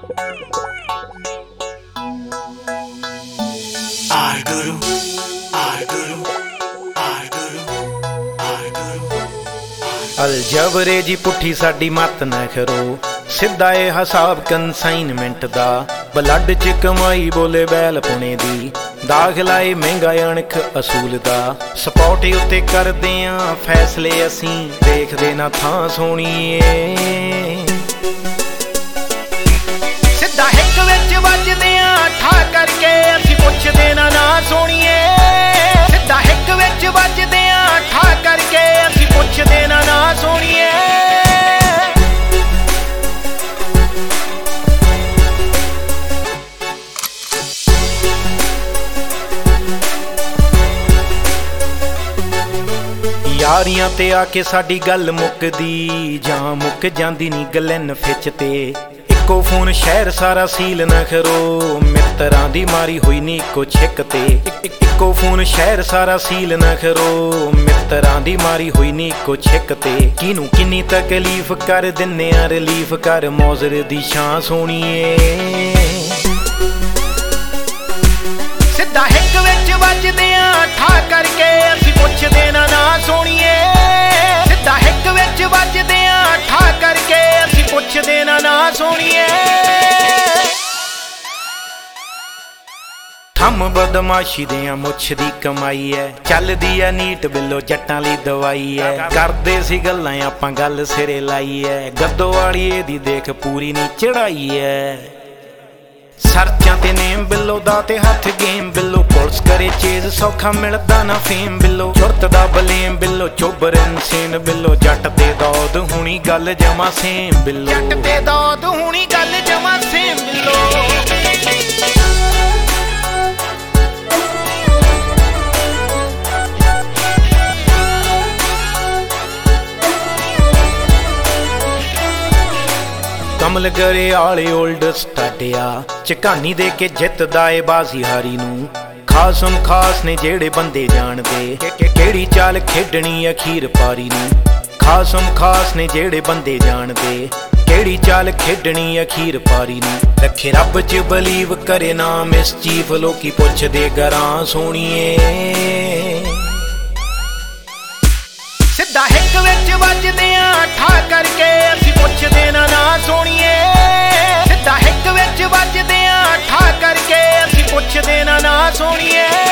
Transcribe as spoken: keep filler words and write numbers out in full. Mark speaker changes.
Speaker 1: R Guru, R Guru, R Guru, R Guru।
Speaker 2: ਅਲਜਬਰੇ ਜੀ ਪੁੱਠੀ ਸਾਡੀ ਮੱਤ ਨਾ ਕਰੋ, ਸਿੱਧਾ ਇਹ ਹਿਸਾਬ ਕੰਸਾਈਨਮੈਂਟ ਦਾ। ਬਲੱਡ ਚ ਕਮਾਈ ਬੋਲੇ ਬੈਲ ਪੁਣੇ ਦੀ, ਦਾਖਲਾ ਏ ਮਹਿੰਗਾ ਅਣਖ ਅਸੂਲ ਦਾ। ਸਪੌਟ ਉੱਤੇ ਕਰਦੇ ਆਂ ਫੈਸਲੇ ਅਸੀਂ, ਦੇਖਦੇ ਨਾ ਥਾਂ ਸੋਣੀਏ। ਸਿੱਧਾ ਹਿੱਕ ਵਿੱਚ ਵੱਜਦੇ ਆਂ ਠਾ ਕਰਕੇ, ਅਸੀਂ ਪੁੱਛਦੇ ਨਾ ਨਾ ਸੋਣੀਏ। ਸਿੱਧਾ ਹਿੱਕ ਵਿੱਚ ਵੱਜਦੇ ਆਂ ਠਾ ਕਰਕੇ, ਅਸੀਂ ਪੁੱਛਦੇ ਨਾ ਨਾ ਸੋਣੀਏ। ਯਾਰੀਆਂ ਤੇ ਆ ਕੇ ਸਾਡੀ ਗੱਲ ਮੁੱਕਦੀ, ਜਾਂ ਮੁੱਕ ਜਾਂਦੀ ਨੀ ਗਲੈਨ ਫਿਚ ਤੇ। ਇੱਕੋ ਫੋਨ ਸ਼ਹਿਰ ਸਾਰਾ ਸੀਲ ਨਾ ਕਰੋ, ਮਿੱਤਰਾਂ ਦੀ ਮਾਰੀ ਹੋਈ ਨੀ ਇੱਕੋ ਛਿੱਕ ਤੇ। ਇੱਕੋ ਫੋਨ ਸ਼ਹਿਰ ਸਾਰਾ ਸੀਲ ਨਾ ਕਰੋ, ਮਿੱਤਰਾਂ ਦੀ ਮਾਰੀ ਹੋਈ ਨੀ ਇੱਕੋ ਛਿੱਕ ਤੇ। ਕਿਹਨੂੰ ਕਿੰਨੀ ਤਕਲੀਫ ਕਰ ਦਿੰਨੇ ਆ ਰਿਲੀਫ, ਕਰ ਮੌਜ਼ਰ ਦੀ ਛਾਂ ਸੋਣੀਏ। ਸਿੱਧਾ ਹਿੱਕ ਵਿੱਚ ਵੱਜਦੇ ਆਂ ਠਾ ਕਰਕੇ, ਅਸੀਂ ਪੁੱਛਦੇ ਨਾ ਨਾ ਸੋਣੀਏ। ਸਿੱਧਾ ਹਿੱਕ ਵਿੱਚ ਵੱਜਦੇ ਆਂ ਠਾ ਕਰਕੇ, ਅਸੀਂ ਪੁੱਛਦੇ ਨਾ ਨਾ ਸੋਣੀਏ। ਥੰਮ ਬਦਮਾਸ਼ੀ ਦੇ ਆ ਮੁੱਛ ਦੀ ਕਮਾਈ ਐ, ਚੱਲਦੀ ਐ ਨੀਟ ਬਿੱਲੋ ਜੱਟਾਂ ਲਈ ਦਵਾਈ ਐ। ਕਰਦੇ ਸੀ ਗੱਲਾਂ ਆਪਾਂ ਗੱਲ ਸਿਰੇ ਲਾਈ ਐ, ਗੱਦੋ ਵਾਲੀ ਇਹਦੀ ਦੇਖ ਪੂਰੀ ਨੀ ਚੜਾਈ ਐ। ਸਰਚਾਂ ਤੇ ਨੇਮ ਬਿੱਲੋ ਦਾ ਤੇ ਹੱਥ ਗੇਮ ਬਿੱਲੋ, ਪੁਲਿਸ ਕਰੇ ਚੇਜ਼ ਸੌਖਾ ਮਿਲਦਾ ਨਾ ਫੇਮ ਬਿੱਲੋ। ਚੁਰਤ ਦਾ ਬਲੇਮ ਬਿੱਲੋ, ਚੋਬਰ ਇਨਸੇਨ ਬਿੱਲੋ, ਜੱਟ ਤੇ ਦੌਦ ਹੁਣੀ ਗੱਲ ਜਮਾ ਸੇਮ ਬਿੱਲੋ। ਜੱਟ ਤੇ ਦੌਦ ਹੁਣੀ ਗੱਲ ਜਮਾ ਸੇਮ ਬਿੱਲੋ। ਕਮਲ ਕਰੇ ਆਲੇ ਓਲਡ ਸਟਾਟਿਆ, ਝਕਾਨੀ ਦੇ ਕੇ ਜਿੱਤਦਾ ਏ ਬਾਜ਼ੀ ਹਾਰੀ ਨੂੰ। ਖਾਸਮ ਖਾਸ ਨੇ ਜਿਹੜੇ ਬੰਦੇ ਜਾਣਦੇ, ਕਿਹੜੀ ਚਾਲ ਖੇਡਣੀ ਅਖੀਰ ਪਾਰੀ ਨੂੰ। ਖਾਸਮ ਖਾਸ ਨੇ ਜਿਹੜੇ ਬੰਦੇ ਜਾਣਦੇ, ਕਿਹੜੀ ਚਾਲ ਖੇਡਣੀ ਅਖੀਰ ਪਾਰੀ ਨੂੰ। ਰੱਖੇ ਰੱਬ ਚ ਬਲੀਵ ਕਰੇ ਨਾ ਮਿਸਚੀਫ, ਲੋਕੀ ਪੁੱਛਦੇ ਗਰਾਂ ਸੋਣੀਏ। ਸਿੱਧਾ ਹਿੱਕ ਵਿੱਚ ਵੱਜਦੇ ਆਂ ਠਾ ਕਰਕੇ, ਅਸੀਂ ਪੁੱਛਦੇ ਨਾ ਨਾ ਸੋਣੀਏ। ਸਿੱਧਾ ਹਿੱਕ ਵਿੱਚ ਵੱਜਦੇ ਆਂ ਠਾ ਕਰਕੇ, ਅਸੀਂ ਪੁੱਛਦੇ ਨਾ ਨਾ ਸੋਣੀਏ।